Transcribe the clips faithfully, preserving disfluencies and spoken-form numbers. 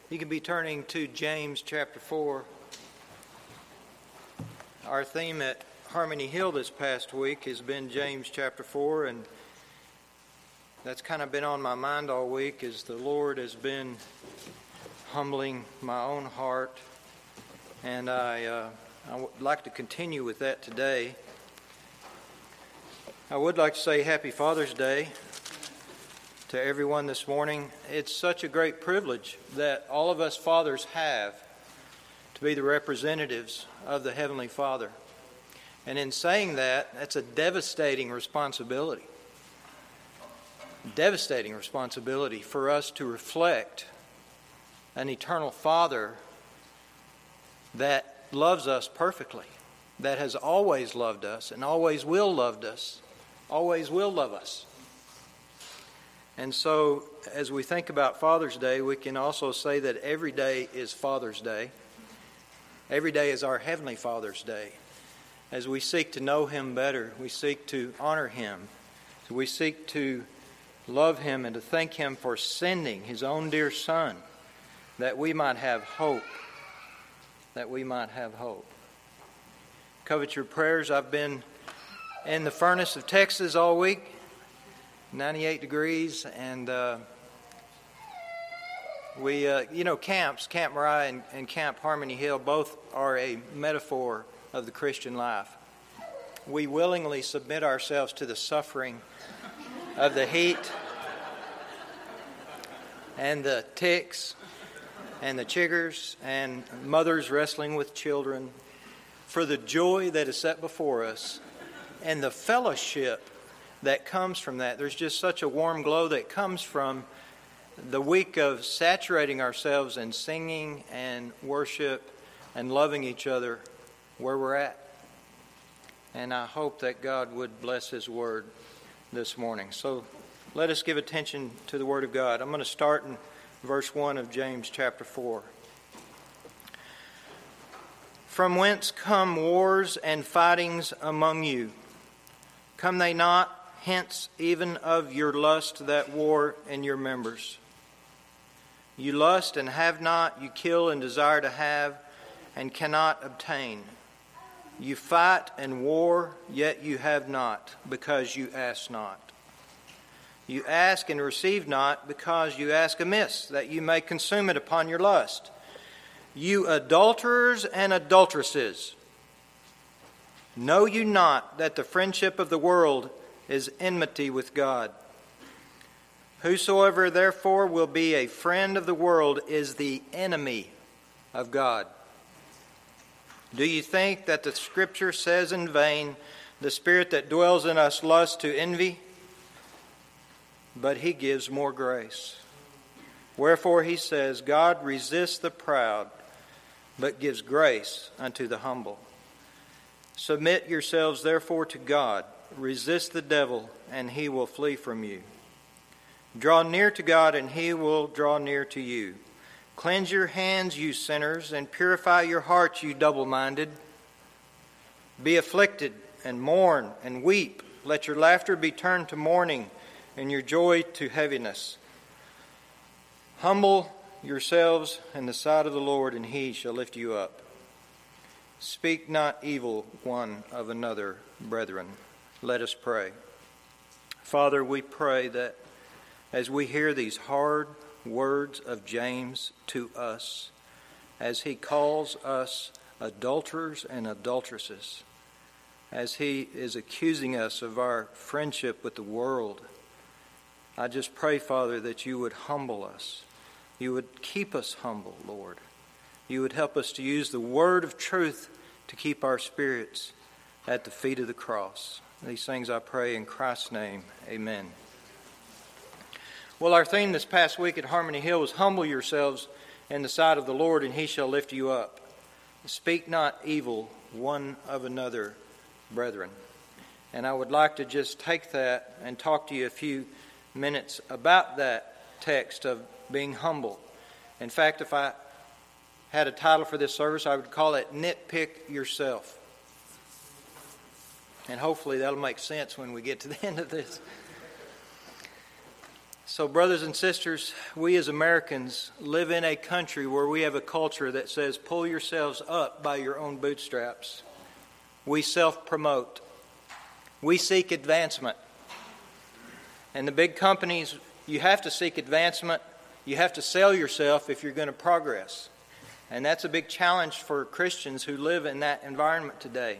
You can be turning to James chapter four. Our theme at Harmony Hill this past week has been James chapter four, and that's kind of been on my mind all week as the Lord has been humbling my own heart, and I, uh, I would like to continue with that today. I would like to say Happy Father's Day to everyone this morning. It's such a great privilege that all of us fathers have to be the representatives of the Heavenly Father. And in saying that, that's a devastating responsibility. Devastating responsibility for us to reflect an eternal Father that loves us perfectly, that has always loved us and always will love us, always will love us. And so, as we think about Father's Day, we can also say that every day is Father's Day. Every day is our Heavenly Father's Day. As we seek to know Him better, we seek to honor Him. We seek to love Him and to thank Him for sending His own dear Son, that we might have hope. That we might have hope. Covet your prayers. I've been in the furnace of Texas all week. ninety-eight degrees, and uh, we, uh, you know, camps, Camp Moriah and, and Camp Harmony Hill, both are a metaphor of the Christian life. We willingly submit ourselves to the suffering of the heat and the ticks and the chiggers and mothers wrestling with children for the joy that is set before us and the fellowship that comes from that. There's just such a warm glow that comes from the week of saturating ourselves in singing and worship and loving each other where we're at. And I hope that God would bless His Word this morning. So let us give attention to the Word of God. I'm going to start in verse one of James chapter four. From whence come wars and fightings among you? Come they not hence even of your lust that war in your members? You lust and have not, you kill and desire to have, and cannot obtain. You fight and war, yet you have not, because you ask not. You ask and receive not, because you ask amiss, that you may consume it upon your lust. You adulterers and adulteresses, know you not that the friendship of the world is enmity with God? Whosoever therefore will be a friend of the world is the enemy of God. Do you think that the Scripture says in vain, the Spirit that dwells in us lusts to envy? But He gives more grace. Wherefore He says, God resists the proud, but gives grace unto the humble. Submit yourselves therefore to God. Resist the devil, and he will flee from you. Draw near to God, and He will draw near to you. Cleanse your hands, you sinners, and purify your hearts, you double-minded. Be afflicted, and mourn, and weep. Let your laughter be turned to mourning, and your joy to heaviness. Humble yourselves in the sight of the Lord, and He shall lift you up. Speak not evil one of another, brethren. Let us pray. Father, we pray that as we hear these hard words of James to us, as he calls us adulterers and adulteresses, as he is accusing us of our friendship with the world, I just pray, Father, that you would humble us. You would keep us humble, Lord. You would help us to use the word of truth to keep our spirits at the feet of the cross. These things I pray in Christ's name. Amen. Well, our theme this past week at Harmony Hill was humble yourselves in the sight of the Lord, and He shall lift you up. Speak not evil one of another, brethren. And I would like to just take that and talk to you a few minutes about that text of being humble. In fact, if I had a title for this service, I would call it Nitpick Yourself. And hopefully that'll make sense when we get to the end of this. So, brothers and sisters, we as Americans live in a country where we have a culture that says, pull yourselves up by your own bootstraps. We self-promote. We seek advancement. And the big companies, you have to seek advancement. You have to sell yourself if you're going to progress. And that's a big challenge for Christians who live in that environment today.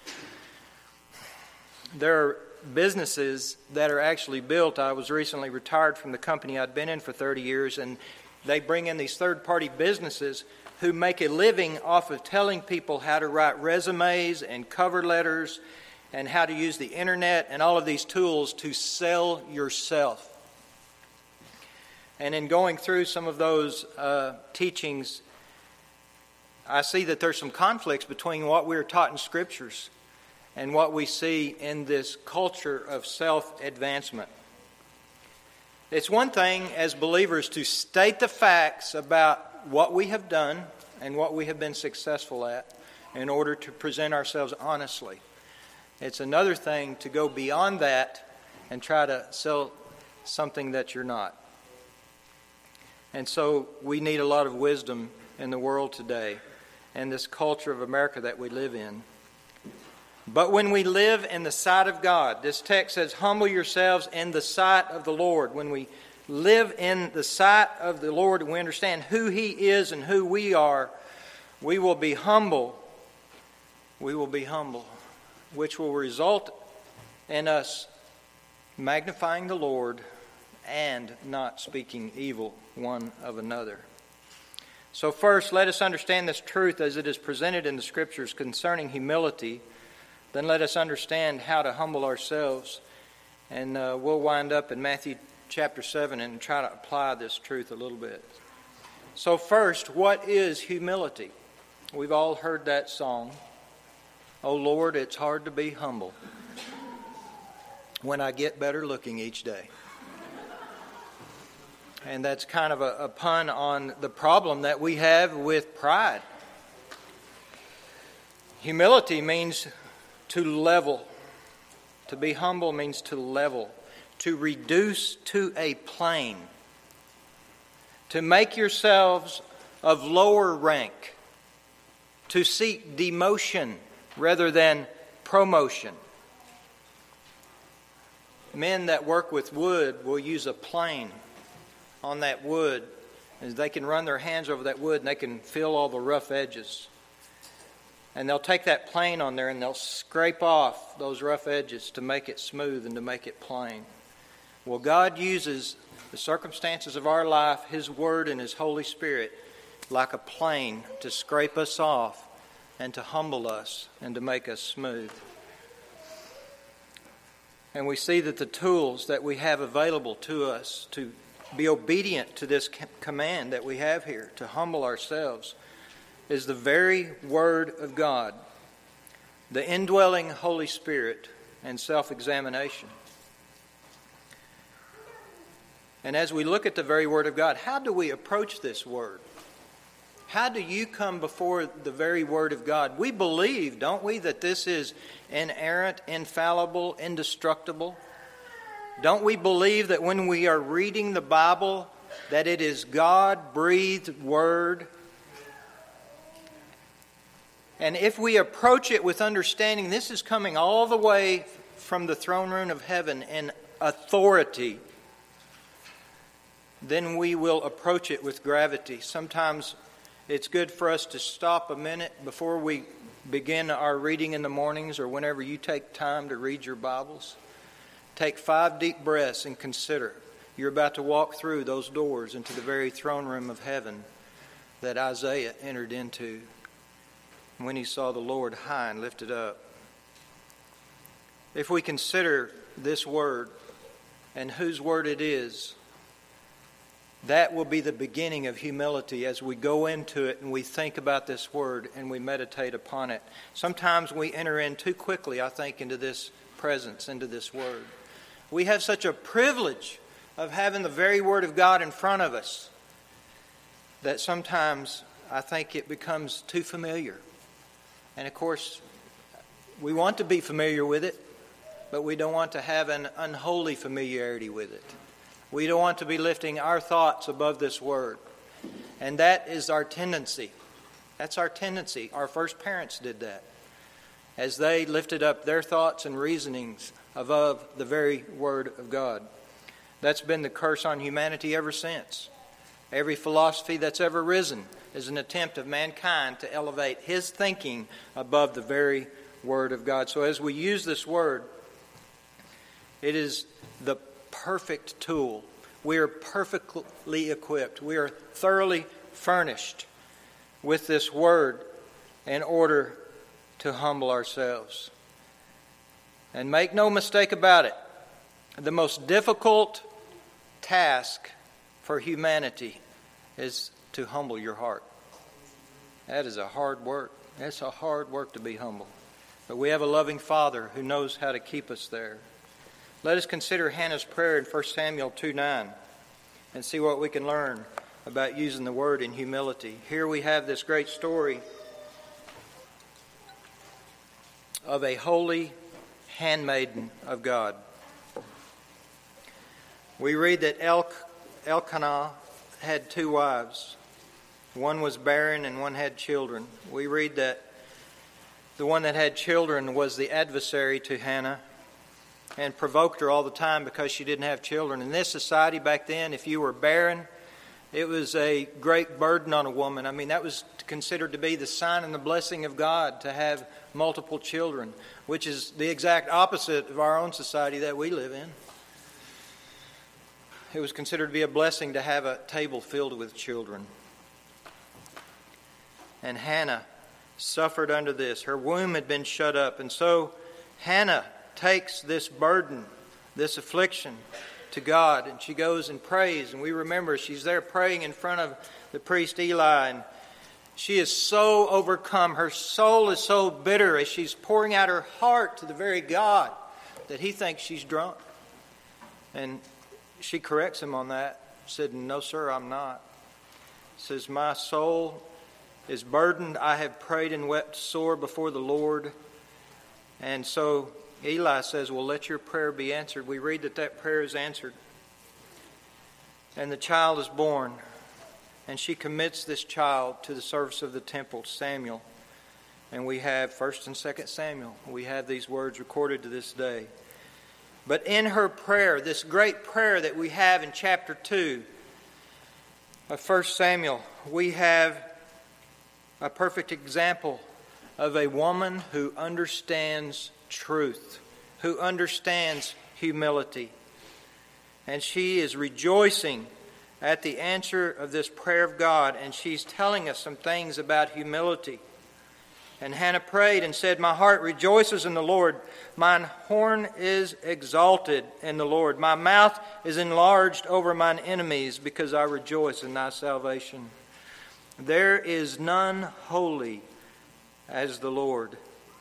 There are businesses that are actually built. I was recently retired from the company I'd been in for thirty years, and they bring in these third-party businesses who make a living off of telling people how to write resumes and cover letters and how to use the internet and all of these tools to sell yourself. And in going through some of those uh, teachings, I see that there's some conflicts between what we're taught in Scriptures and what we see in this culture of self-advancement. It's one thing as believers to state the facts about what we have done and what we have been successful at in order to present ourselves honestly. It's another thing to go beyond that and try to sell something that you're not. And so we need a lot of wisdom in the world today and this culture of America that we live in. But when we live in the sight of God, this text says, humble yourselves in the sight of the Lord. When we live in the sight of the Lord and we understand who He is and who we are, we will be humble. We will be humble, which will result in us magnifying the Lord and not speaking evil one of another. So first, let us understand this truth as it is presented in the Scriptures concerning humility. Then let us understand how to humble ourselves. And uh, we'll wind up in Matthew chapter seven and try to apply this truth a little bit. So first, what is humility? We've all heard that song. Oh Lord, it's hard to be humble when I get better looking each day. And that's kind of a, a pun on the problem that we have with pride. Humility means to level. To be humble means to level. To reduce to a plane. To make yourselves of lower rank. To seek demotion rather than promotion. Men that work with wood will use a plane on that wood, and they can run their hands over that wood and they can feel all the rough edges. And they'll take that plane on there and they'll scrape off those rough edges to make it smooth and to make it plain. Well, God uses the circumstances of our life, His Word and His Holy Spirit, like a plane to scrape us off and to humble us and to make us smooth. And we see that the tools that we have available to us to be obedient to this command that we have here, to humble ourselves, is the very Word of God, the indwelling Holy Spirit, and self-examination. And as we look at the very Word of God, how do we approach this Word? How do you come before the very Word of God? We believe, don't we, that this is inerrant, infallible, indestructible? Don't we believe that when we are reading the Bible, that it is God-breathed Word? And if we approach it with understanding, this is coming all the way from the throne room of heaven in authority, then we will approach it with gravity. Sometimes it's good for us to stop a minute before we begin our reading in the mornings or whenever you take time to read your Bibles. Take five deep breaths and consider. You're about to walk through those doors into the very throne room of heaven that Isaiah entered into when he saw the Lord high and lifted up. If we consider this word and whose word it is, that will be the beginning of humility as we go into it and we think about this word and we meditate upon it. Sometimes we enter in too quickly, I think, into this presence, into this word. We have such a privilege of having the very Word of God in front of us that sometimes I think it becomes too familiar. And of course, we want to be familiar with it, but we don't want to have an unholy familiarity with it. We don't want to be lifting our thoughts above this Word. And that is our tendency. That's our tendency. Our first parents did that, as they lifted up their thoughts and reasonings above the very Word of God. That's been the curse on humanity ever since. Every philosophy that's ever risen is an attempt of mankind to elevate his thinking above the very Word of God. So as we use this Word, it is the perfect tool. We are perfectly equipped. We are thoroughly furnished with this Word in order to humble ourselves. And make no mistake about it, the most difficult task for humanity is to humble your heart. That is a hard work. That's a hard work to be humble. But we have a loving Father who knows how to keep us there. Let us consider Hannah's prayer in First Samuel two nine and see what we can learn about using the Word in humility. Here we have this great story of a holy handmaiden of God. We read that El- Elkanah had two wives. One was barren and one had children. We read that the one that had children was the adversary to Hannah and provoked her all the time because she didn't have children. In this society back then, if you were barren, it was a great burden on a woman. I mean, that was considered to be the sign and the blessing of God to have multiple children, which is the exact opposite of our own society that we live in. It was considered to be a blessing to have a table filled with children. And Hannah suffered under this. Her womb had been shut up. And so Hannah takes this burden, this affliction, to God, and she goes and prays. And we remember she's there praying in front of the priest Eli, and she is so overcome. Her soul is so bitter as she's pouring out her heart to the very God that he thinks she's drunk. And she corrects him on that. Said, "No, sir, I'm not." Says, "My soul is burdened. I have prayed and wept sore before the Lord." And so Eli says, "Well, let your prayer be answered." We read that that prayer is answered. And the child is born. And she commits this child to the service of the temple, Samuel. And we have First and Second Samuel. We have these words recorded to this day. But in her prayer, this great prayer that we have in chapter two of First Samuel, we have a perfect example of a woman who understands truth, who understands humility. And she is rejoicing at the answer of this prayer of God, and she's telling us some things about humility. And Hannah prayed and said, "My heart rejoices in the Lord. Mine horn is exalted in the Lord. My mouth is enlarged over mine enemies, because I rejoice in thy salvation. There is none holy as the Lord.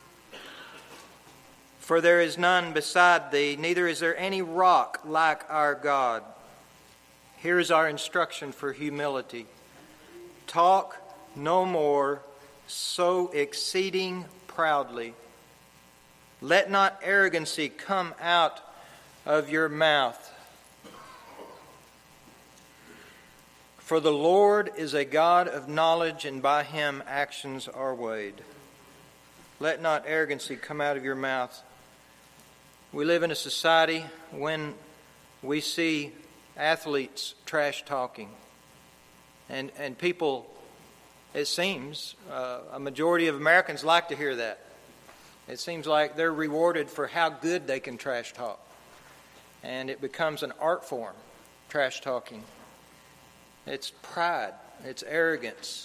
For there is none beside thee, neither is there any rock like our God." Here is our instruction for humility. Talk no more so exceeding proudly. Let not arrogancy come out of your mouth. For the Lord is a God of knowledge, and by him actions are weighed. Let not arrogancy come out of your mouth. We live in a society when we see athletes trash talking. And, and people, it seems, uh, a majority of Americans like to hear that. It seems like they're rewarded for how good they can trash talk. And it becomes an art form, trash talking. It's pride. It's arrogance.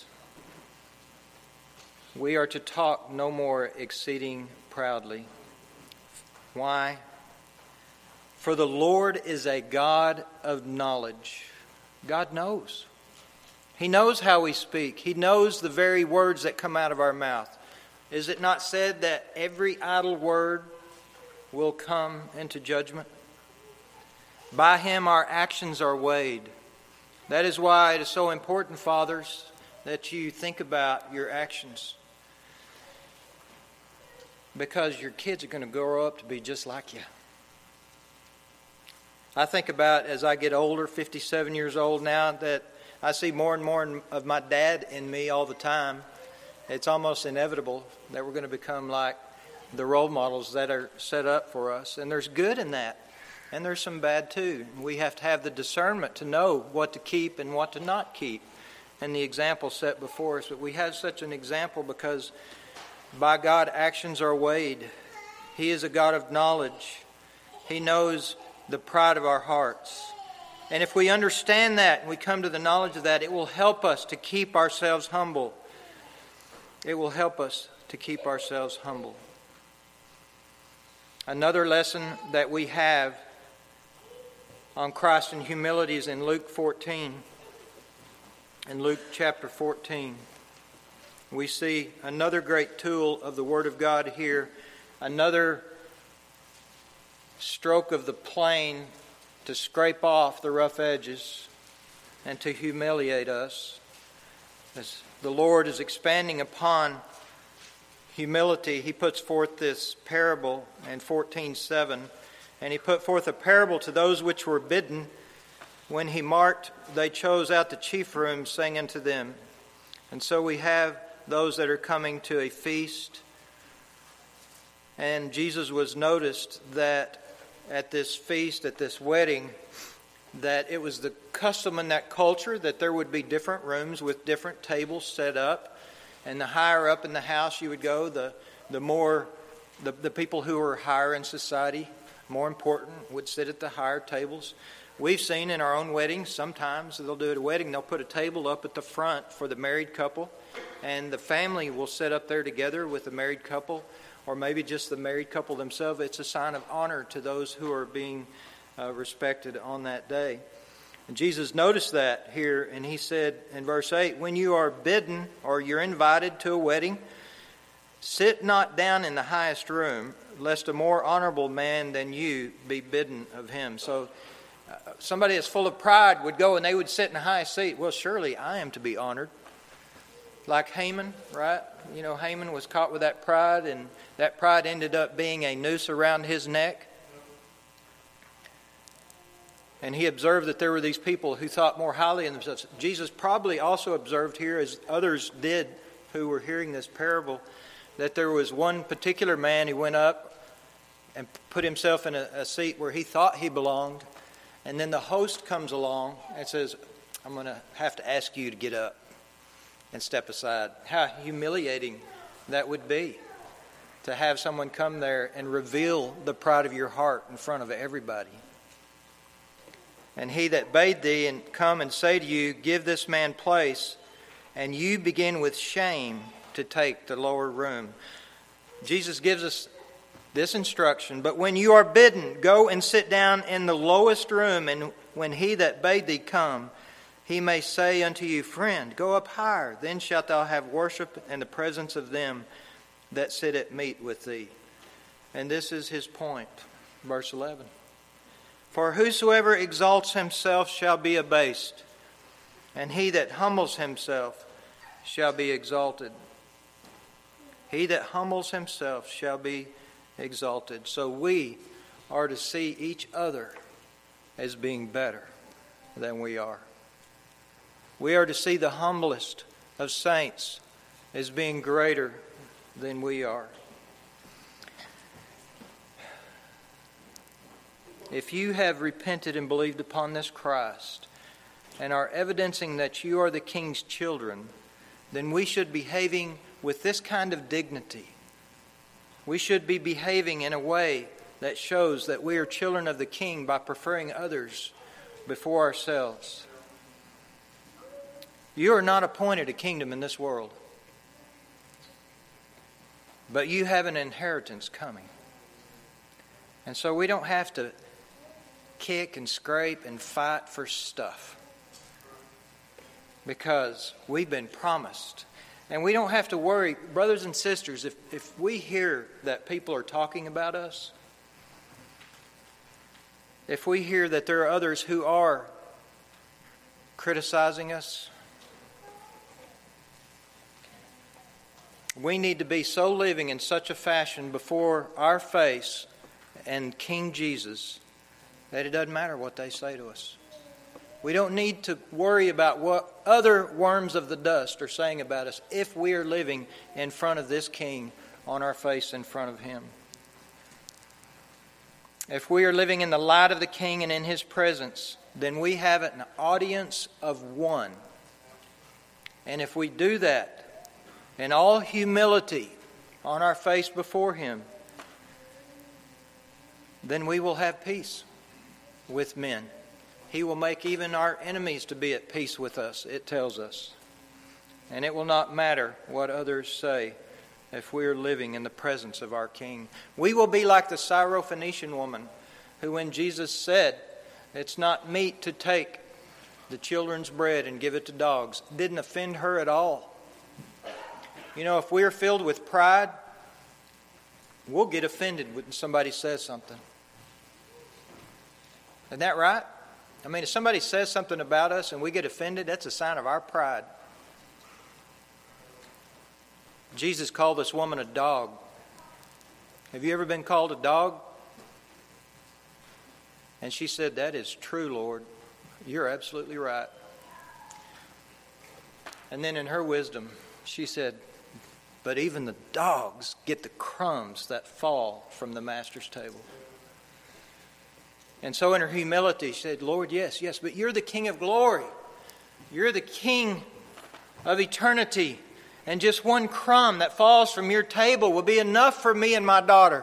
We are to talk no more exceeding proudly. Why? For the Lord is a God of knowledge. God knows. He knows how we speak. He knows the very words that come out of our mouth. Is it not said that every idle word will come into judgment? By him our actions are weighed. That is why it is so important, fathers, that you think about your actions. Because your kids are going to grow up to be just like you. I think about as I get older, fifty-seven years old now, that I see more and more of my dad in me all the time. It's almost inevitable that we're going to become like the role models that are set up for us. And there's good in that. And there's some bad too. We have to have the discernment to know what to keep and what to not keep. And the example set before us. But we have such an example because by God actions are weighed. He is a God of knowledge. He knows the pride of our hearts. And if we understand that and we come to the knowledge of that, it will help us to keep ourselves humble. It will help us to keep ourselves humble. Another lesson that we have on Christ and humility is in Luke fourteen. In Luke chapter fourteen, we see another great tool of the Word of God here, another stroke of the plane to scrape off the rough edges and to humiliate us. As the Lord is expanding upon humility, He puts forth this parable in fourteen seven. And He put forth a parable to those which were bidden. When He marked, they chose out the chief rooms, saying unto them. And so we have those that are coming to a feast. And Jesus was noticed that at this feast, at this wedding, that it was the custom in that culture that there would be different rooms with different tables set up. And the higher up in the house you would go, the, the more, the, the people who were higher in society, more important, would sit at the higher tables. We've seen in our own weddings, sometimes they'll do at a wedding, they'll put a table up at the front for the married couple, and the family will sit up there together with the married couple, or maybe just the married couple themselves. It's a sign of honor to those who are being uh, respected on that day. And Jesus noticed that here, and He said in verse eight, when you are bidden or you're invited to a wedding, sit not down in the highest room, lest a more honorable man than you be bidden of him. So uh, somebody that's full of pride would go and they would sit in the highest seat. Well, surely I am to be honored. Like Haman, right? You know, Haman was caught with that pride, and that pride ended up being a noose around his neck. And he observed that there were these people who thought more highly of themselves. Jesus probably also observed here, as others did who were hearing this parable, that there was one particular man who went up and put himself in a, a seat where he thought he belonged. And then the host comes along and says, I'm going to have to ask you to get up and step aside. How humiliating that would be, to have someone come there and reveal the pride of your heart in front of everybody. And he that bade thee and come and say to you, give this man place, and you begin with shame to take the lower room. Jesus gives us this instruction, but when you are bidden, go and sit down in the lowest room, and when he that bade thee come, he may say unto you, friend, go up higher, then shalt thou have worship in the presence of them that sit at meat with thee. And this is his point, verse eleven. For whosoever exalts himself shall be abased, and he that humbles himself shall be exalted. He that humbles himself shall be exalted. So we are to see each other as being better than we are. We are to see the humblest of saints as being greater than we are. If you have repented and believed upon this Christ and are evidencing that you are the King's children, then we should be behaving with this kind of dignity. We should be behaving in a way that shows that we are children of the King by preferring others before ourselves. You are not appointed a kingdom in this world, but you have an inheritance coming. And so we don't have to kick and scrape and fight for stuff, because we've been promised. And we don't have to worry, brothers and sisters, if, if we hear that people are talking about us, if we hear that there are others who are criticizing us, we need to be so living in such a fashion before our face and King Jesus that it doesn't matter what they say to us. We don't need to worry about what other worms of the dust are saying about us if we are living in front of this King, on our face in front of Him. If we are living in the light of the King and in His presence, then we have an audience of one. And if we do that in all humility on our face before Him, then we will have peace with men. He will make even our enemies to be at peace with us, it tells us. And it will not matter what others say if we are living in the presence of our King. We will be like the Syrophoenician woman who, when Jesus said, "It's not meet to take the children's bread and give it to dogs," didn't offend her at all. You know, if we're filled with pride, we'll get offended when somebody says something. Isn't that right? I mean, if somebody says something about us and we get offended, that's a sign of our pride. Jesus called this woman a dog. Have you ever been called a dog? And she said, "That is true, Lord. You're absolutely right." And then in her wisdom, she said, "But even the dogs get the crumbs that fall from the Master's table." And so in her humility, she said, "Lord, yes, yes, but you're the King of glory. You're the King of eternity. And just one crumb that falls from your table will be enough for me and my daughter.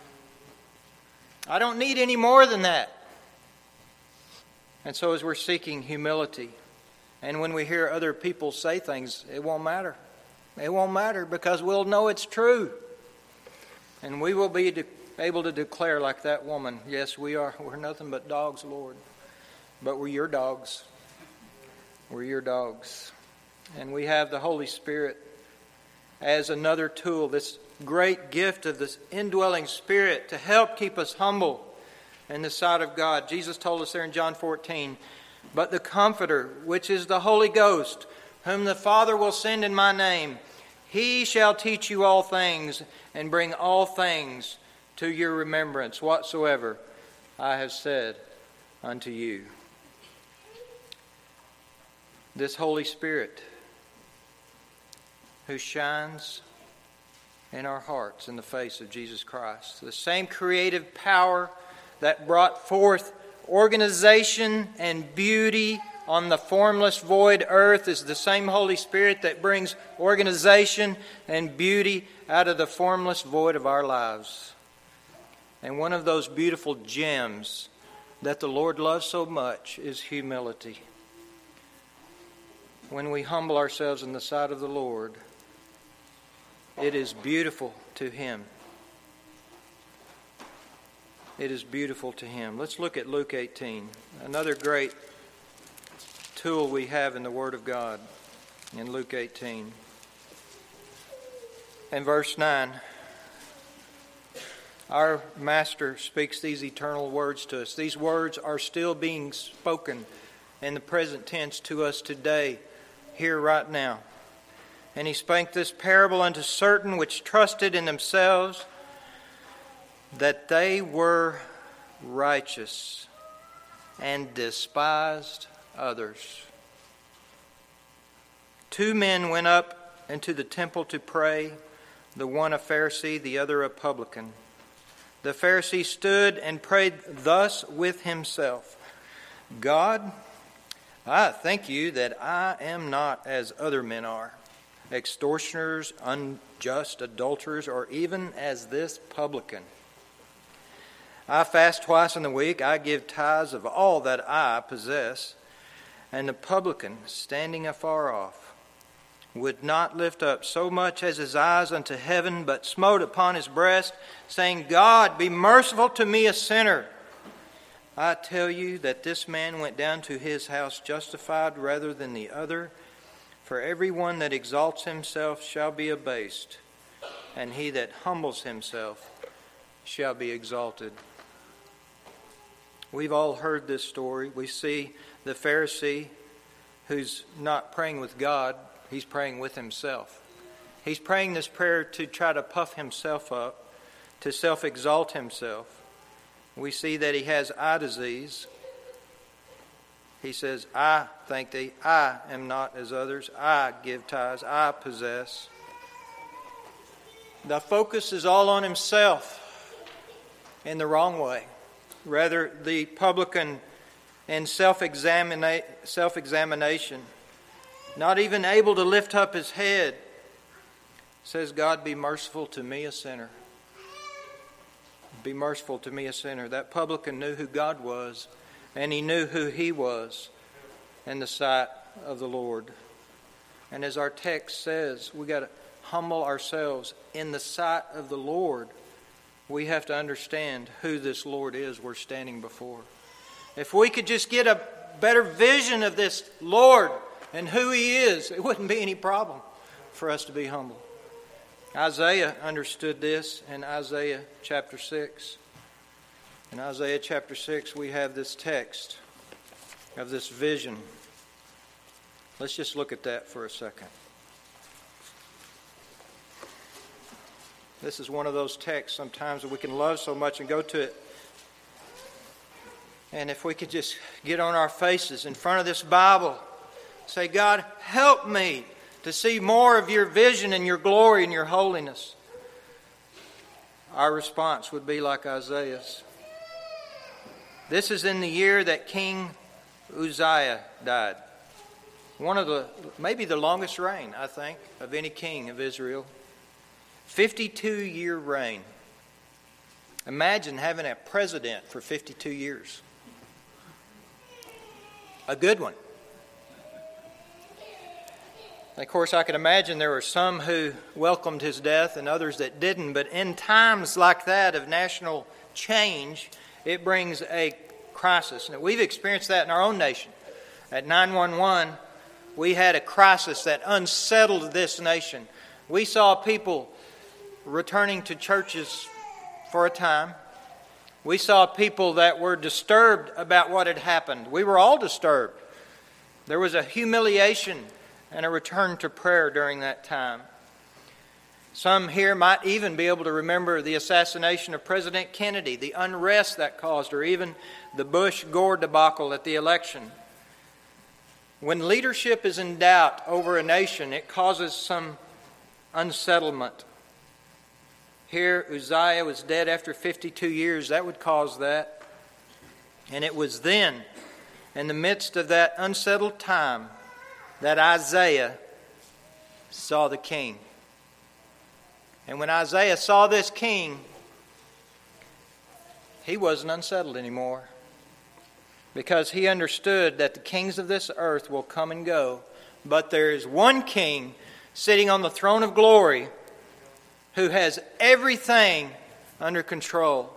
I don't need any more than that." And so as we're seeking humility, and when we hear other people say things, it won't matter. It won't matter because we'll know it's true. And we will be de- able to declare like that woman, "Yes, we are. We're nothing but dogs, Lord. But we're your dogs. We're your dogs." And we have the Holy Spirit as another tool, this great gift of this indwelling Spirit to help keep us humble in the sight of God. Jesus told us there in John fourteen, "But the Comforter, which is the Holy Ghost, whom the Father will send in my name, He shall teach you all things and bring all things to your remembrance whatsoever I have said unto you." This Holy Spirit who shines in our hearts in the face of Jesus Christ. The same creative power that brought forth organization and beauty on the formless void earth is the same Holy Spirit that brings organization and beauty out of the formless void of our lives. And one of those beautiful gems that the Lord loves so much is humility. When we humble ourselves in the sight of the Lord, it is beautiful to Him. It is beautiful to Him. Let's look at Luke eighteen, another great tool we have in the Word of God in Luke eighteen. And verse nine, our Master speaks these eternal words to us. These words are still being spoken in the present tense to us today, here right now. "And he spake this parable unto certain which trusted in themselves that they were righteous and despised others. Two men went up into the temple to pray, the one a Pharisee, the other a publican. The Pharisee stood and prayed thus with himself, God, I thank you that I am not as other men are, extortioners, unjust, adulterers, or even as this publican. I fast twice in the week. I give tithes of all that I possess. And the publican, standing afar off, would not lift up so much as his eyes unto heaven, but smote upon his breast, saying, God, be merciful to me, a sinner. I tell you that this man went down to his house justified rather than the other. For everyone that exalts himself shall be abased, and he that humbles himself shall be exalted. We've all heard this story. We see the Pharisee who's not praying with God, he's praying with himself. He's praying this prayer to try to puff himself up, to self-exalt himself. we see that he has eye disease. He says, I thank thee, I am not as others, I give tithes, I possess. The focus is all on himself in the wrong way. Rather, the publican in self-examina- self-examination, not even able to lift up his head, says, God, be merciful to me, a sinner. Be merciful to me, a sinner. That publican knew who God was, and he knew who he was in the sight of the Lord. And as our text says, we got to humble ourselves in the sight of the Lord. We have to understand who this Lord is we're standing before. If we could just get a better vision of this Lord and who he is, it wouldn't be any problem for us to be humble. Isaiah understood this in Isaiah chapter six. In Isaiah chapter six, we have this text of this vision. Let's just look at that for a second. This is one of those texts sometimes that we can love so much and go to it. And if we could just get on our faces in front of this Bible, say, God, help me to see more of your vision and your glory and your holiness. Our response would be like Isaiah's. This is in the year that King Uzziah died. One of the, maybe the longest reign, I think, of any king of Israel. fifty-two year reign. Imagine having a president for fifty-two years. A good one. Of course, I can imagine there were some who welcomed his death and others that didn't. But in times like that of national change, it brings a crisis. And we've experienced that in our own nation. At nine one one, we had a crisis that unsettled this nation. We saw people returning to churches for a time. We saw people that were disturbed about what had happened. We were all disturbed. There was a humiliation and a return to prayer during that time. Some here might even be able to remember the assassination of President Kennedy, the unrest that caused, or even the Bush-Gore debacle at the election. When leadership is in doubt over a nation, it causes some unsettlement. Here, Uzziah was dead after fifty-two years. That would cause that. And it was then, in the midst of that unsettled time, that Isaiah saw the king. And when Isaiah saw this king, he wasn't unsettled anymore, because he understood that the kings of this earth will come and go, but there is one king sitting on the throne of glory who has everything under control.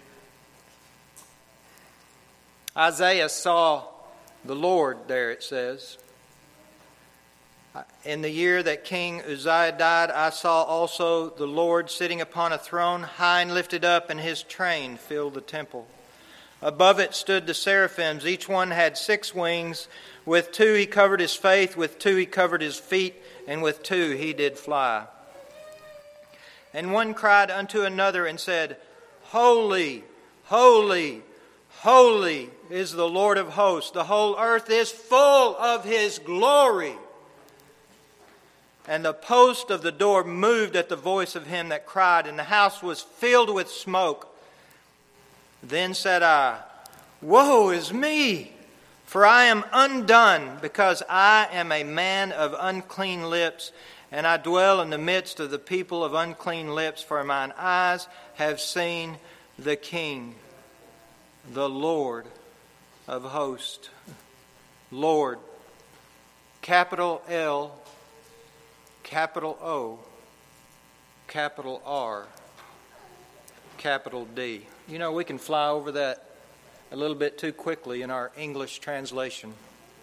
Isaiah saw the Lord there, it says. In the year that King Uzziah died, I saw also the Lord sitting upon a throne, high and lifted up, and his train filled the temple. Above it stood the seraphims. Each one had six wings. With two he covered his face, with two he covered his feet, and with two he did fly. And one cried unto another and said, Holy, holy, holy is the Lord of hosts. The whole earth is full of his glory. And the post of the door moved at the voice of him that cried, and the house was filled with smoke. Then said I, Woe is me, for I am undone, because I am a man of unclean lips, and I dwell in the midst of the people of unclean lips, for mine eyes have seen the King, the Lord of hosts. Lord, capital L, capital O, capital R, capital D. You know, we can fly over that a little bit too quickly in our English translation.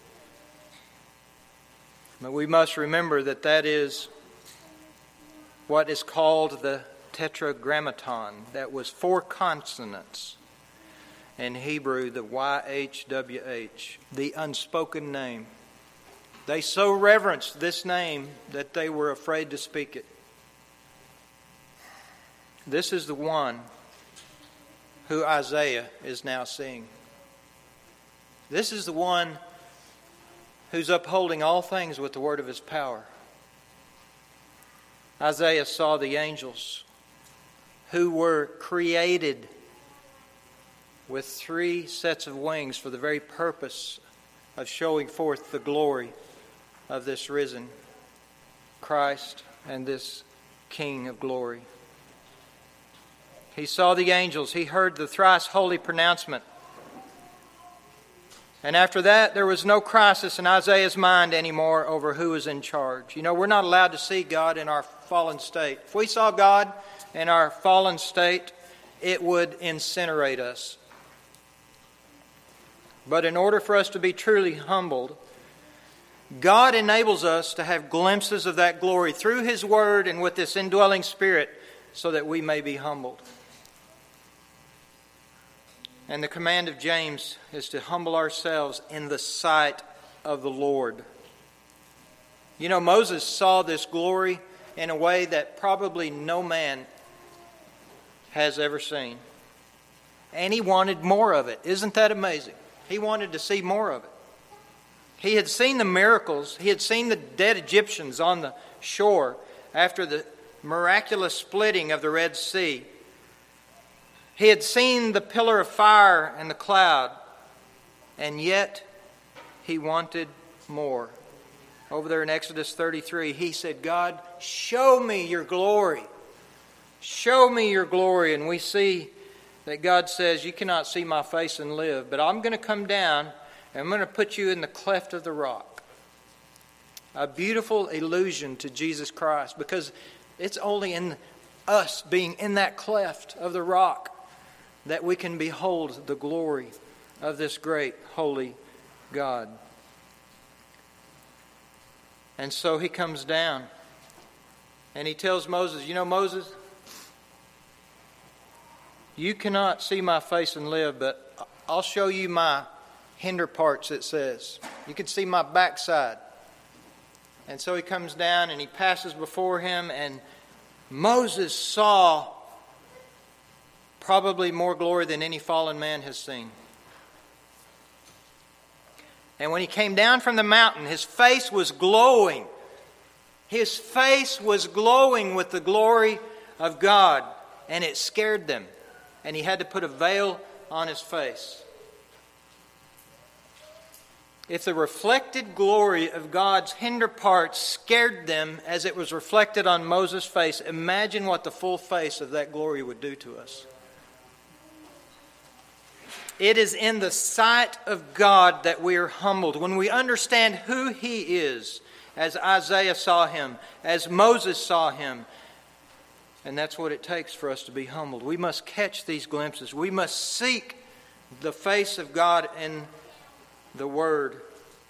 But we must remember that that is what is called the tetragrammaton. That was four consonants. In Hebrew, the Y H W H, the unspoken name. They so reverenced this name that they were afraid to speak it. This is the one who Isaiah is now seeing. This is the one who's upholding all things with the word of his power. Isaiah saw the angels who were created with three sets of wings for the very purpose of showing forth the glory of this risen Christ and this King of glory. He saw the angels. He heard the thrice holy pronouncement. And after that, there was no crisis in Isaiah's mind anymore over who was in charge. You know, we're not allowed to see God in our fallen state. If we saw God in our fallen state, it would incinerate us. But in order for us to be truly humbled, God enables us to have glimpses of that glory through His Word and with this indwelling Spirit so that we may be humbled. And the command of James is to humble ourselves in the sight of the Lord. You know, Moses saw this glory in a way that probably no man has ever seen. And he wanted more of it. Isn't that amazing? He wanted to see more of it. He had seen the miracles. He had seen the dead Egyptians on the shore after the miraculous splitting of the Red Sea. He had seen the pillar of fire and the cloud, and yet he wanted more. Over there in Exodus thirty-three, he said, God, show me your glory. Show me your glory. And we see that God says, you cannot see my face and live, but I'm going to come down and I'm going to put you in the cleft of the rock. A beautiful illusion to Jesus Christ, because it's only in us being in that cleft of the rock that we can behold the glory of this great holy God. And so he comes down and he tells Moses, you know, Moses, you cannot see my face and live, but I'll show you my hinder parts, it says. You can see my backside. And so he comes down and he passes before him, and Moses saw probably more glory than any fallen man has seen. And when he came down from the mountain, his face was glowing. His face was glowing with the glory of God, and it scared them. And he had to put a veil on his face. If the reflected glory of God's hinder parts scared them as it was reflected on Moses' face, imagine what the full face of that glory would do to us. It is in the sight of God that we are humbled. When we understand who He is, as Isaiah saw Him, as Moses saw Him. And that's what it takes for us to be humbled. We must catch these glimpses. We must seek the face of God in the Word.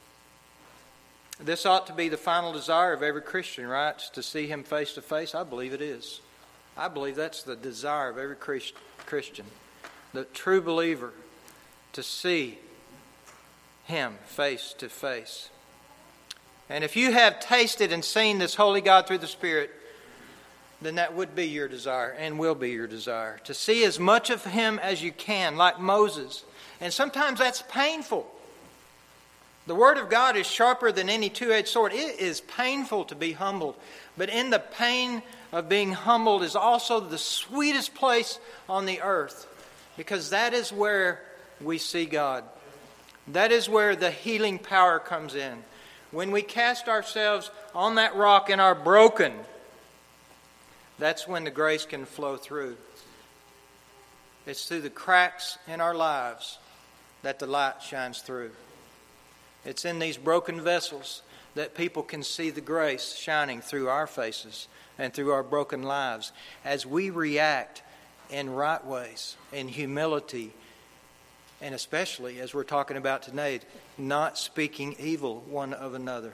This ought to be the final desire of every Christian, right? To see Him face to face. I believe it is. I believe that's the desire of every Christian. The true believer, to see Him face to face. And if you have tasted and seen this holy God through the Spirit, then that would be your desire and will be your desire. To see as much of Him as you can, like Moses. And sometimes that's painful. The Word of God is sharper than any two-edged sword. It is painful to be humbled. But in the pain of being humbled is also the sweetest place on the earth. Because that is where we see God. That is where the healing power comes in. When we cast ourselves on that rock and are broken, that's when the grace can flow through. It's through the cracks in our lives that the light shines through. It's in these broken vessels that people can see the grace shining through our faces and through our broken lives as we react in right ways, in humility, and especially, as we're talking about today, not speaking evil one of another.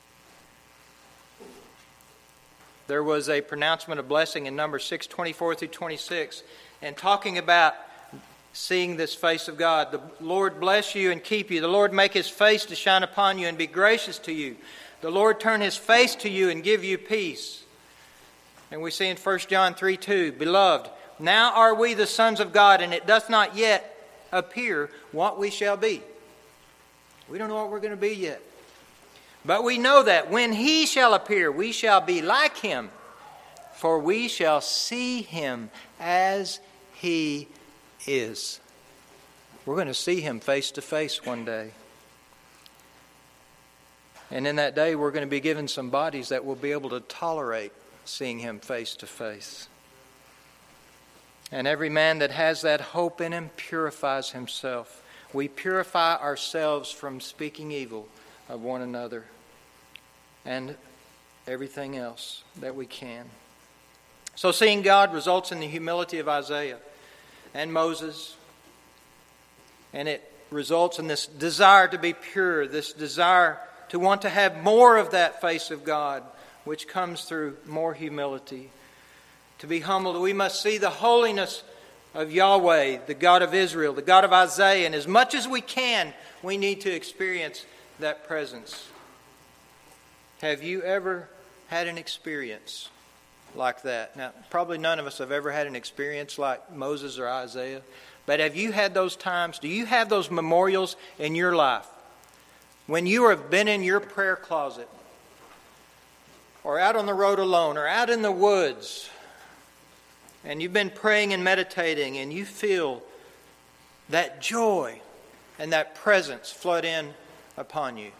There was a pronouncement of blessing in Numbers six, twenty-four through twenty-six, and talking about seeing this face of God. The Lord bless you and keep you. The Lord make His face to shine upon you and be gracious to you. The Lord turn His face to you and give you peace. And we see in First John three two, Beloved, Now are we the sons of God, and it doth not yet appear what we shall be. We don't know what we're going to be yet. But we know that when He shall appear, we shall be like Him, for we shall see Him as He is. We're going to see Him face to face one day. And in that day, we're going to be given some bodies that will be able to tolerate seeing Him face to face. And every man that has that hope in him purifies himself. We purify ourselves from speaking evil of one another and everything else that we can. So seeing God results in the humility of Isaiah and Moses. And it results in this desire to be pure, this desire to want to have more of that face of God, which comes through more humility. To be humbled, we must see the holiness of Yahweh, the God of Israel, the God of Isaiah, and as much as we can, we need to experience that presence. Have you ever had an experience like that? Now, probably none of us have ever had an experience like Moses or Isaiah, but have you had those times? Do you have those memorials in your life when you have been in your prayer closet or out on the road alone or out in the woods, and you've been praying and meditating, and you feel that joy and that presence flood in upon you?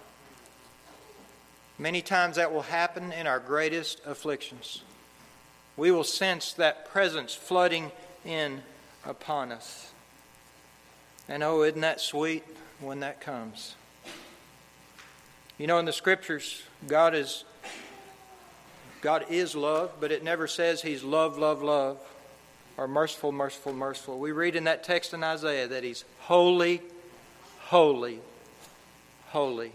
Many times that will happen in our greatest afflictions. We will sense that presence flooding in upon us. And oh, isn't that sweet when that comes? You know, in the Scriptures, God is God is love, but it never says He's love, love, love, or merciful, merciful, merciful. We read in that text in Isaiah that He's holy, holy, holy.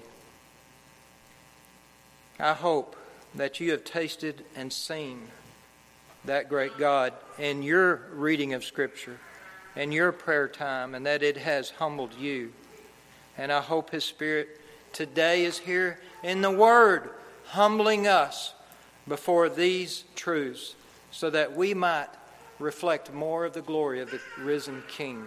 I hope that you have tasted and seen that great God in your reading of Scripture and your prayer time, and that it has humbled you. And I hope His Spirit today is here in the Word, humbling us before these truths, so that we might reflect more of the glory of the risen King.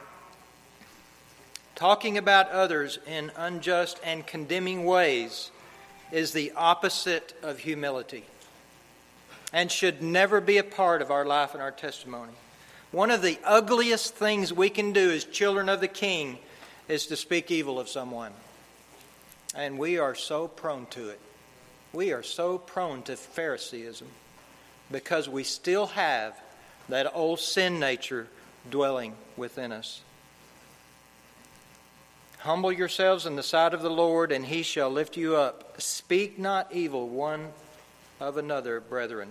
Talking about others in unjust and condemning ways is the opposite of humility and should never be a part of our life and our testimony. One of the ugliest things we can do as children of the King is to speak evil of someone. And we are so prone to it. We are so prone to Phariseeism because we still have that old sin nature dwelling within us. Humble yourselves in the sight of the Lord, and He shall lift you up. Speak not evil one of another, brethren.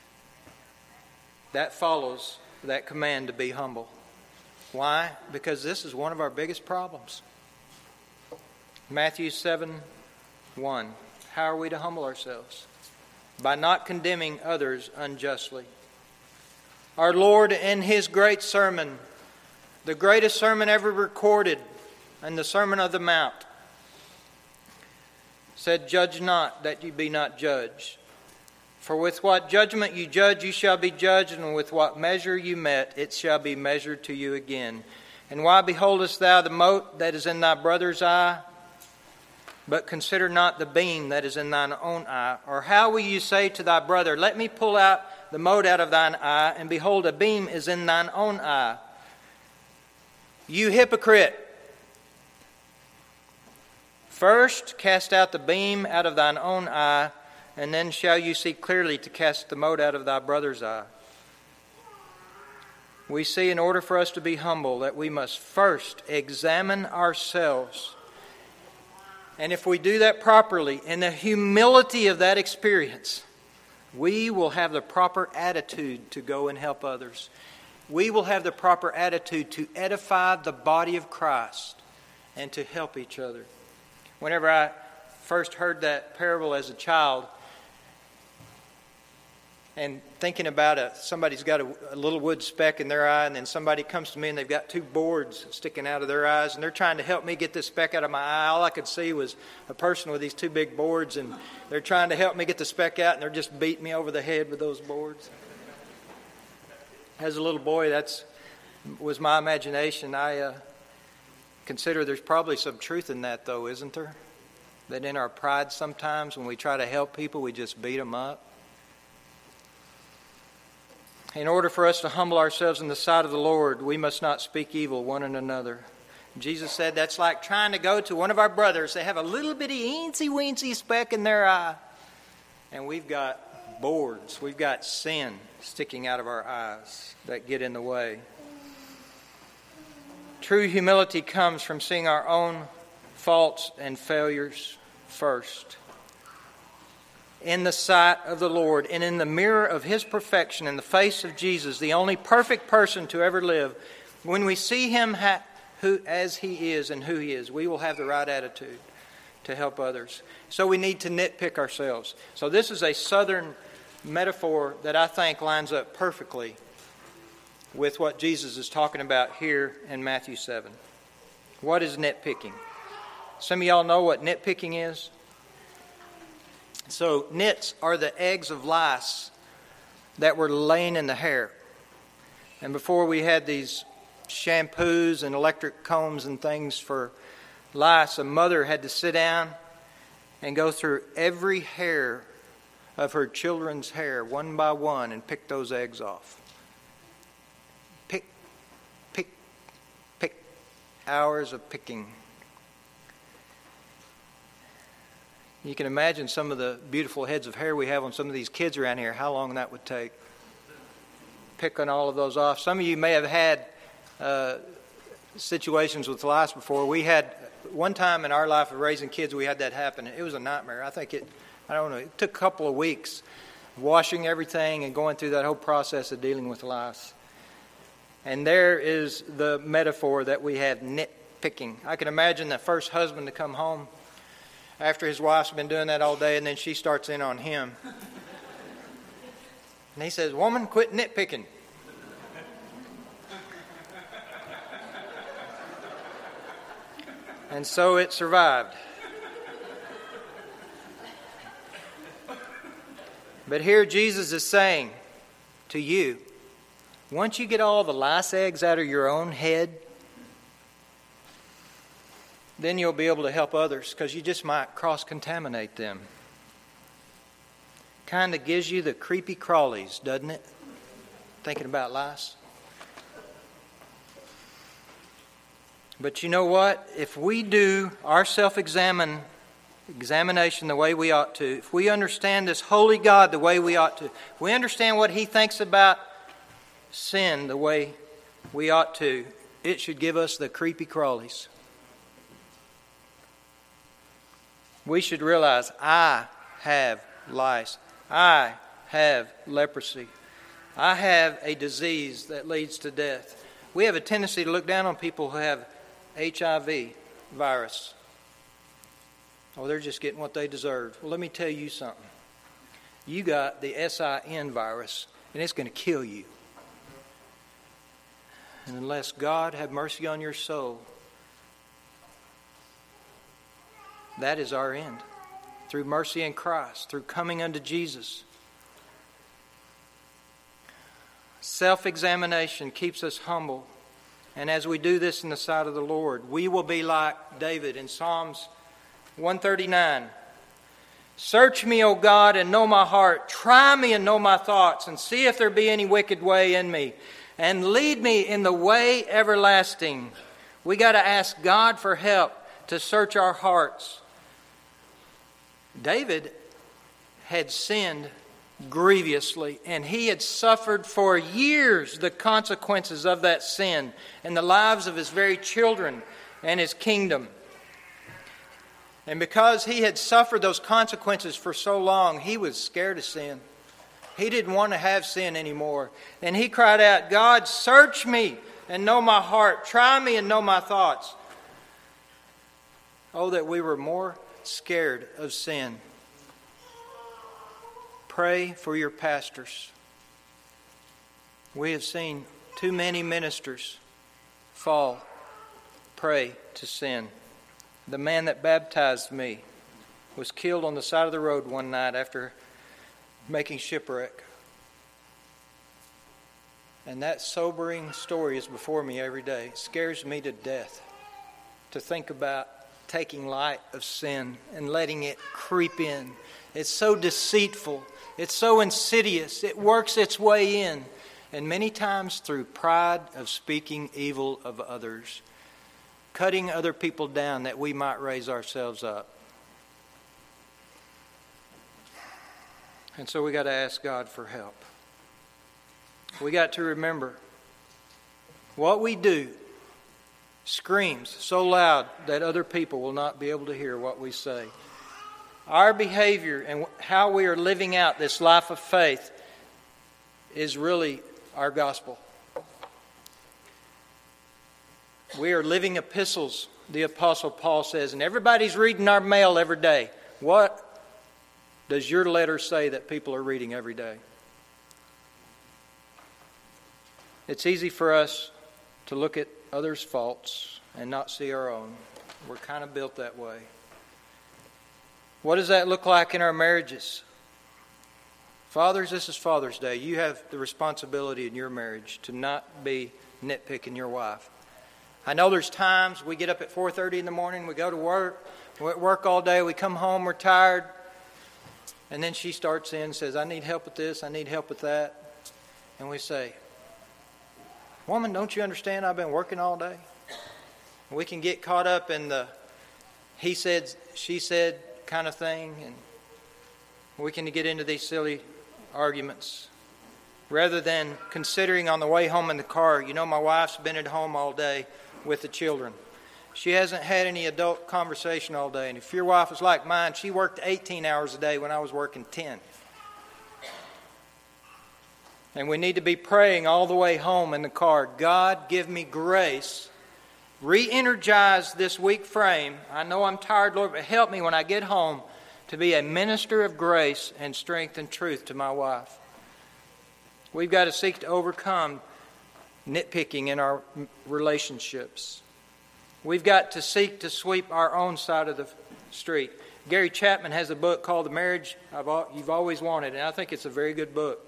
That follows that command to be humble. Why? Because this is one of our biggest problems. Matthew seven one. How are we to humble ourselves? By not condemning others unjustly. Our Lord in His great sermon, the greatest sermon ever recorded, and the Sermon of the Mount, said, "Judge not, that you be not judged. For with what judgment you judge, you shall be judged, and with what measure you met, it shall be measured to you again. And why beholdest thou the mote that is in thy brother's eye, but consider not the beam that is in thine own eye? Or how will you say to thy brother, Let me pull out the mote out of thine eye, and behold, a beam is in thine own eye? You hypocrite! First cast out the beam out of thine own eye, and then shall you see clearly to cast the mote out of thy brother's eye." We see in order for us to be humble that we must first examine ourselves. And if we do that properly, in the humility of that experience, we will have the proper attitude to go and help others. We will have the proper attitude to edify the body of Christ and to help each other. Whenever I first heard that parable as a child, and thinking about it, somebody's got a, a little wood speck in their eye, and then somebody comes to me and they've got two boards sticking out of their eyes, and they're trying to help me get this speck out of my eye. All I could see was a person with these two big boards, and they're trying to help me get the speck out, and they're just beating me over the head with those boards. As a little boy, that's was my imagination. I uh, consider there's probably some truth in that, though, isn't there? That in our pride sometimes when we try to help people, we just beat them up. In order for us to humble ourselves in the sight of the Lord, we must not speak evil one and another. Jesus said that's like trying to go to one of our brothers. They have a little bitty eensy-weensy speck in their eye. And we've got boards. We've got sin sticking out of our eyes that get in the way. True humility comes from seeing our own faults and failures first. In the sight of the Lord and in the mirror of His perfection, in the face of Jesus, the only perfect person to ever live, when we see Him ha- who, as He is and who He is, we will have the right attitude to help others. So we need to nitpick ourselves. So this is a Southern metaphor that I think lines up perfectly with what Jesus is talking about here in Matthew seven. What is nitpicking? Some of y'all know what nitpicking is. So nits are the eggs of lice that were laying in the hair. And before we had these shampoos and electric combs and things for lice, a mother had to sit down and go through every hair of her children's hair one by one and pick those eggs off. Pick, pick, pick. Hours of picking. You can imagine some of the beautiful heads of hair we have on some of these kids around here, how long that would take. Picking all of those off. Some of you may have had uh, situations with lice before. We had, one time in our life of raising kids, we had that happen. It was a nightmare. I think it, I don't know, it took a couple of weeks washing everything and going through that whole process of dealing with lice. And there is the metaphor that we have, nitpicking. I can imagine the first husband to come home after his wife's been doing that all day, and then she starts in on him. And he says, "Woman, quit nitpicking." And so it survived. But here Jesus is saying to you, once you get all the lice eggs out of your own head, then you'll be able to help others, because you just might cross-contaminate them. Kind of gives you the creepy crawlies, doesn't it? Thinking about lice. But you know what? If we do our self-examine examination the way we ought to, if we understand this holy God the way we ought to, if we understand what He thinks about sin the way we ought to, it should give us the creepy crawlies. We should realize, I have lice. I have leprosy. I have a disease that leads to death. We have a tendency to look down on people who have H I V virus. Oh, they're just getting what they deserve. Well, let me tell you something. You got the S I N virus, and it's going to kill you. And unless God have mercy on your soul, that is our end. Through mercy in Christ, through coming unto Jesus. Self-examination keeps us humble. And as we do this in the sight of the Lord, we will be like David in Psalms one thirty-nine. Search me, O God, and know my heart. Try me and know my thoughts, and see if there be any wicked way in me. And lead me in the way everlasting. We got to ask God for help to search our hearts. David had sinned grievously, and he had suffered for years the consequences of that sin in the lives of his very children and his kingdom. And because he had suffered those consequences for so long, he was scared of sin. He didn't want to have sin anymore. And he cried out, God, search me and know my heart. Try me and know my thoughts. Oh, that we were more scared of sin. Pray for your pastors. We have seen too many ministers fall prey to sin. The man that baptized me was killed on the side of the road one night after making shipwreck. And that sobering story is before me every day. It scares me to death to think about taking light of sin and letting it creep in. It's so deceitful. It's so insidious. It works its way in. And many times through pride of speaking evil of others, cutting other people down that we might raise ourselves up. And so we got to ask God for help. We got to remember what we do screams so loud that other people will not be able to hear what we say. Our behavior and how we are living out this life of faith is really our gospel. We are living epistles, the Apostle Paul says, and everybody's reading our mail every day. What does your letter say that people are reading every day? It's easy for us to look at others' faults and not see our own. We're kind of built that way. What does that look like in our marriages? Fathers, this is Father's Day. You have the responsibility in your marriage to not be nitpicking your wife. I know there's times we get up at four thirty in the morning, we go to work, we're at work all day, we come home, we're tired, and then she starts in and says, I need help with this, I need help with that. And we say, woman, don't you understand I've been working all day? We can get caught up in the he said, she said kind of thing, and we can get into these silly arguments rather than considering on the way home in the car, you know, my wife's been at home all day with the children. She hasn't had any adult conversation all day. And if your wife was like mine, she worked eighteen hours a day when I was working ten. And we need to be praying all the way home in the car, God, give me grace. Re-energize this weak frame. I know I'm tired, Lord, but help me when I get home to be a minister of grace and strength and truth to my wife. We've got to seek to overcome nitpicking in our relationships. We've got to seek to sweep our own side of the street. Gary Chapman has a book called The Marriage I've, You've Always Wanted, and I think it's a very good book.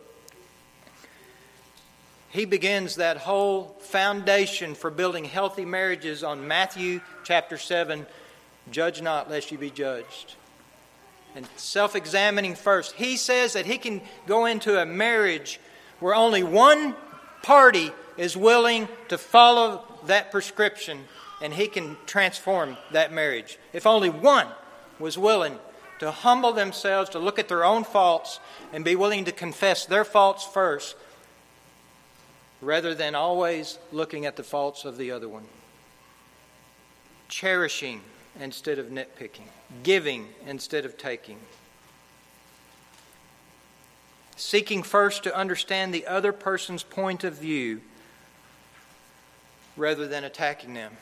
He begins that whole foundation for building healthy marriages on Matthew chapter seven, judge not lest you be judged. And self-examining first. He says that he can go into a marriage where only one party is willing to follow that prescription, and he can transform that marriage. If only one was willing to humble themselves, to look at their own faults, and be willing to confess their faults first, rather than always looking at the faults of the other one. Cherishing instead of nitpicking. Giving instead of taking. Seeking first to understand the other person's point of view rather than attacking them.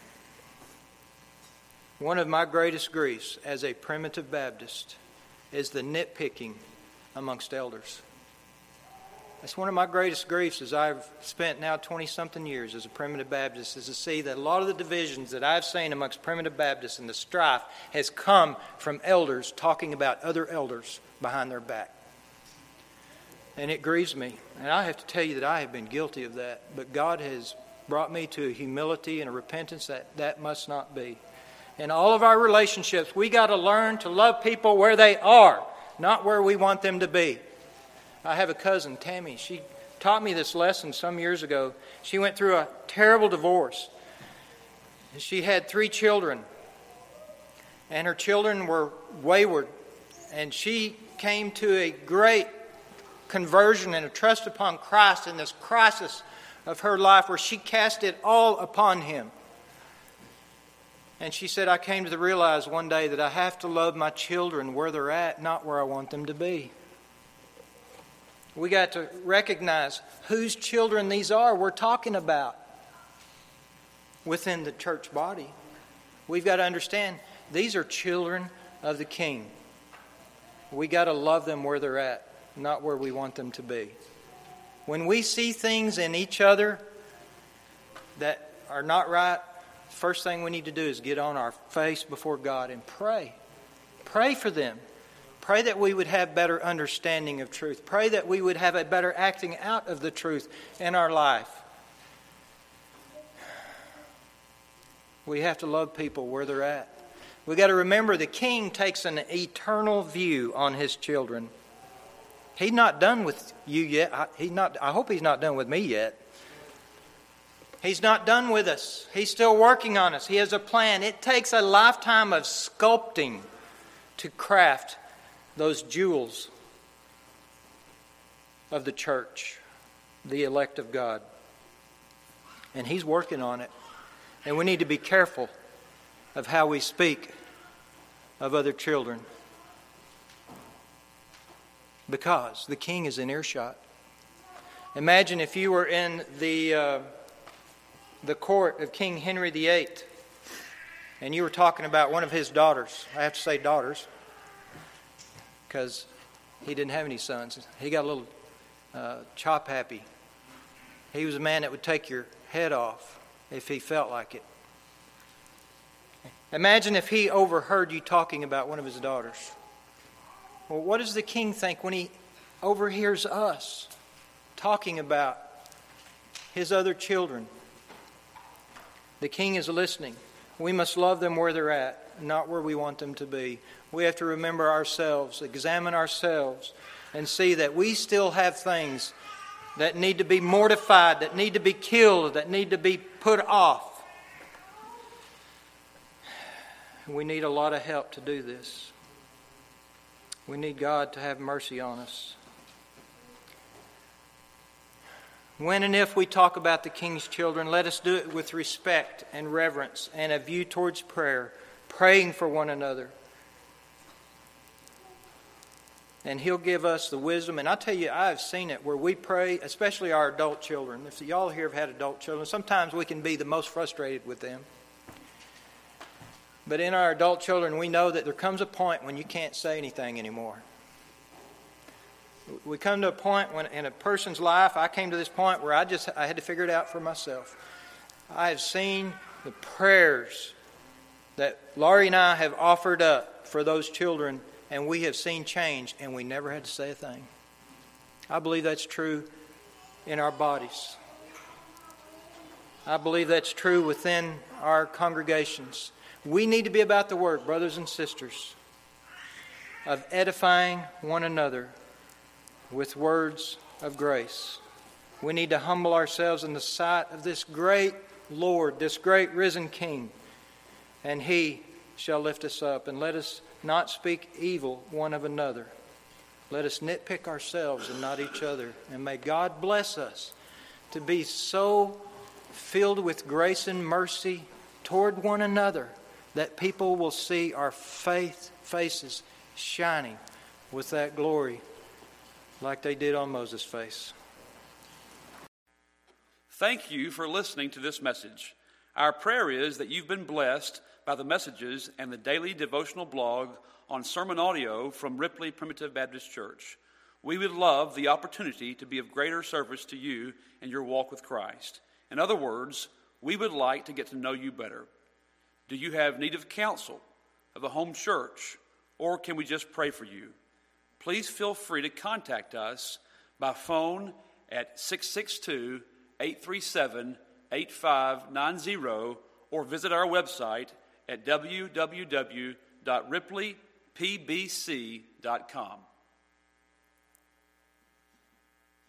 One of my greatest griefs as a primitive Baptist is the nitpicking amongst elders. That's one of my greatest griefs as I've spent now twenty-something years as a primitive Baptist, is to see that a lot of the divisions that I've seen amongst primitive Baptists and the strife has come from elders talking about other elders behind their back. And it grieves me. And I have to tell you that I have been guilty of that. But God has brought me to a humility and a repentance that that must not be. In all of our relationships, we got to learn to love people where they are, not where we want them to be. I have a cousin, Tammy. She taught me this lesson some years ago. She went through a terrible divorce. She had three children, and her children were wayward. And she came to a great conversion and a trust upon Christ in this crisis of her life where she cast it all upon Him. And she said, I came to realize one day that I have to love my children where they're at, not where I want them to be. We got to recognize whose children these are we're talking about within the church body. We've got to understand these are children of the King. We got to love them where they're at, not where we want them to be. When we see things in each other that are not right, the first thing we need to do is get on our face before God and pray. Pray for them. Pray that we would have better understanding of truth. Pray that we would have a better acting out of the truth in our life. We have to love people where they're at. We've got to remember the King takes an eternal view on his children. He's not done with you yet. I, he's not, I hope he's not done with me yet. He's not done with us. He's still working on us. He has a plan. It takes a lifetime of sculpting to craft those jewels of the church, the elect of God. And He's working on it. And we need to be careful of how we speak of other children, because the King is in earshot. Imagine if you were in the uh, the court of King Henry the Eighth and you were talking about one of his daughters. I have to say daughters because he didn't have any sons. He got a little uh, chop happy. He was a man that would take your head off if he felt like it. Imagine if he overheard you talking about one of his daughters. Well, what does the king think when he overhears us talking about his other children? The king is listening. We must love them where they're at, not where we want them to be. We have to remember ourselves, examine ourselves, and see that we still have things that need to be mortified, that need to be killed, that need to be put off. We need a lot of help to do this. We need God to have mercy on us. When and if we talk about the king's children, let us do it with respect and reverence and a view towards prayer, praying for one another. And He'll give us the wisdom. And I tell you, I've seen it where we pray, especially our adult children. If y'all here have had adult children, sometimes we can be the most frustrated with them. But in our adult children, we know that there comes a point when you can't say anything anymore. We come to a point when in a person's life, I came to this point where I just I had to figure it out for myself. I have seen the prayers that Laurie and I have offered up for those children, and we have seen change, and we never had to say a thing. I believe that's true in our bodies. I believe that's true within our congregations. We need to be about the work, brothers and sisters, of edifying one another with words of grace. We need to humble ourselves in the sight of this great Lord, this great risen King, and He shall lift us up. And let us not speak evil one of another. Let us nitpick ourselves and not each other. And may God bless us to be so filled with grace and mercy toward one another that people will see our faith faces shining with that glory like they did on Moses' face. Thank you for listening to this message. Our prayer is that you've been blessed by the messages and the daily devotional blog on sermon audio from Ripley Primitive Baptist Church. We would love the opportunity to be of greater service to you in your walk with Christ. In other words, we would like to get to know you better. Do you have need of counsel, of a home church, or can we just pray for you? Please feel free to contact us by phone at six six two, eight three seven, eight five nine zero or visit our website at w w w dot ripley p b c dot com.